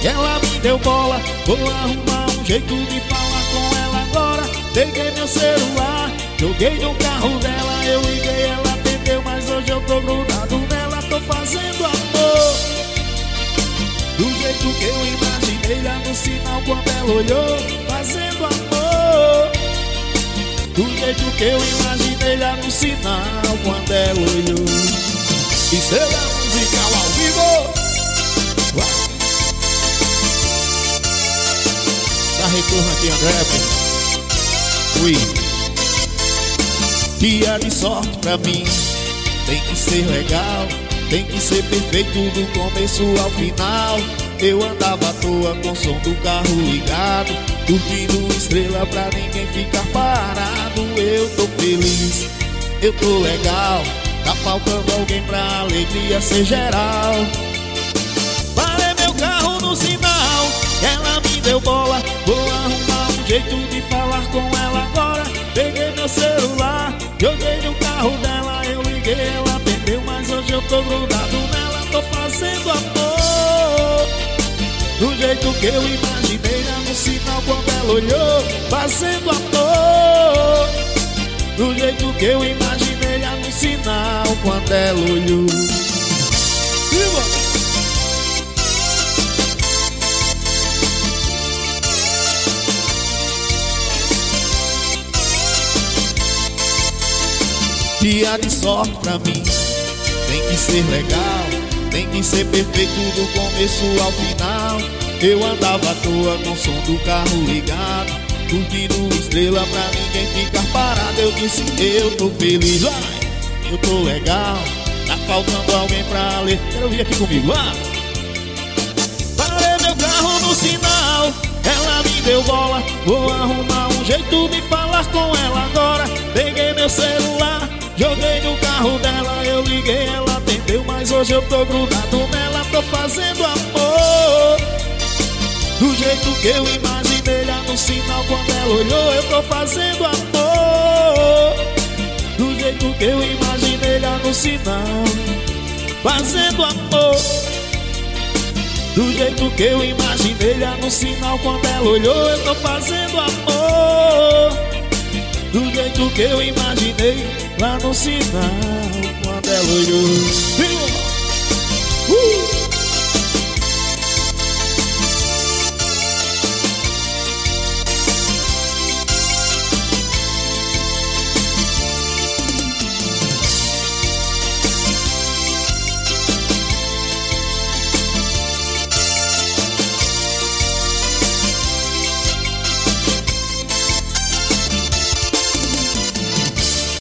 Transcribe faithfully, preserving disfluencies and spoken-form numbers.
ela me deu bola. Vou arrumar um jeito de falar com ela agora. Peguei meu celular, joguei no carro dela. Eu liguei, ela atendeu, mas hoje eu tô grudado nela. Tô fazendo amor do jeito que eu imaginei lá no sinal quando ela olhou. Fazendo amor do jeito que eu imaginei lá no sinal quando ela olhou. Estrela musical ao vivo. Uau. Dá retorno aqui, André. Ui. Dia de sorte pra mim tem que ser legal, tem que ser perfeito do começo ao final. Eu andava à toa com o som do carro ligado, curtindo estrela pra ninguém ficar parado. Eu tô feliz, eu tô legal, tá faltando alguém pra alegria ser geral. Parei meu carro no sinal, ela me deu bola. Vou arrumar um jeito de falar com ela agora. Peguei meu celular, joguei no carro dela. Eu liguei, ela atendeu, mas hoje eu tô grudado nela. Tô fazendo amor do jeito que eu imaginei lá no sinal quando ela olhou. Fazendo amor do jeito que eu imaginei lá no sinal quando ela olhou. Viva! Dia de sorte pra mim tem que ser legal, tem que ser perfeito do começo ao final. Eu andava à toa com o som do carro ligado, curtindo estrela pra ninguém ficar parado. Eu disse, eu tô feliz, vai, eu tô legal, tá faltando alguém pra ler. Quero vir aqui comigo, ah. Parei meu carro no sinal, ela me deu bola. Vou arrumar um jeito de falar com ela agora. Peguei meu celular, joguei no carro dela. Eu liguei, ela atendeu, mas hoje eu tô grudado nela. Tô fazendo amor do jeito que eu imaginei lá no sinal quando ela olhou. Eu tô fazendo amor do jeito que eu imaginei lá no sinal. Fazendo amor do jeito que eu imaginei lá no sinal quando ela olhou. Eu tô fazendo amor do jeito que eu imaginei lá no sinal quando ela olhou. Uh!